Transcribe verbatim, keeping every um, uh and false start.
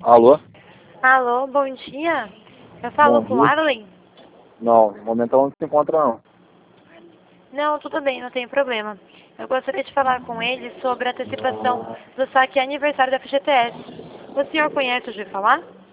Alô? Alô, bom dia. Eu falo Bom com o dia. Arlen? Não, no momento ela não se encontra não. Não, tudo bem, não tem problema. Eu gostaria de falar com ele sobre a antecipação do saque aniversário da F G T S. O senhor conhece o G falar?